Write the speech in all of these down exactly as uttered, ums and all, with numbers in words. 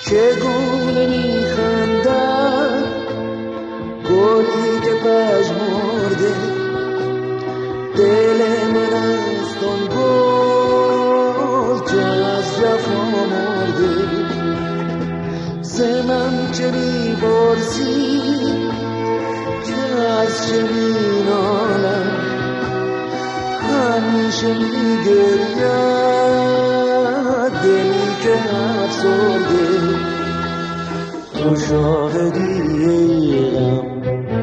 چگونه میخندد گلی که پژمرده، دل من است آن گل که از جفا مرده. ز من چه میپرسی که از چه مینالم، همیشه میگرید دلی که افسرده. تو شاهدی ای غم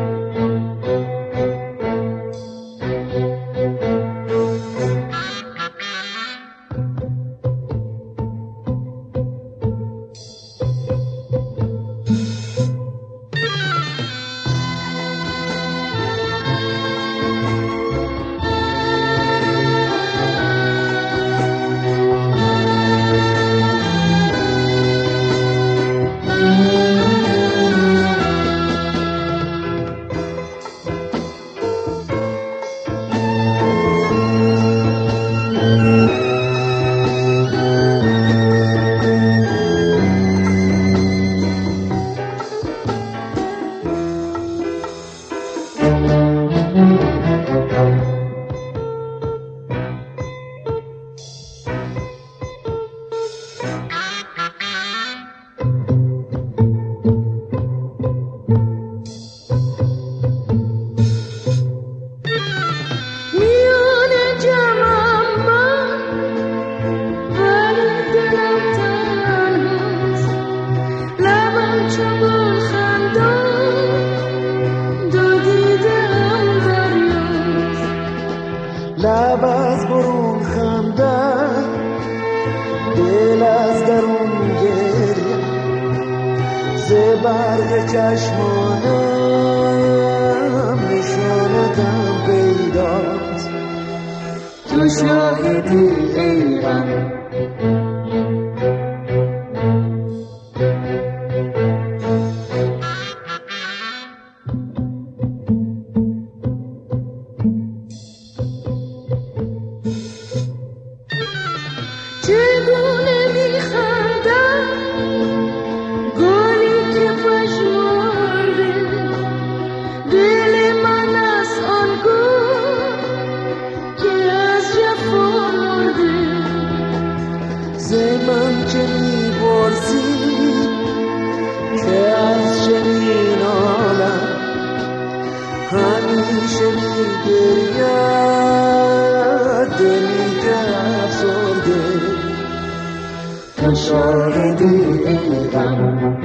لب از برون خندد، دل از درون گریه. ز برق چشمانم نشانتم پیداست. تو شاهدی ای غم چگونه میخندم گلی که پژمرده، دل من از آن گل که از جفا مرده. ز من چه میپرسی که از چه مینالم، همیشه میگرید دلی که افسرده. تو شاهدی ای غم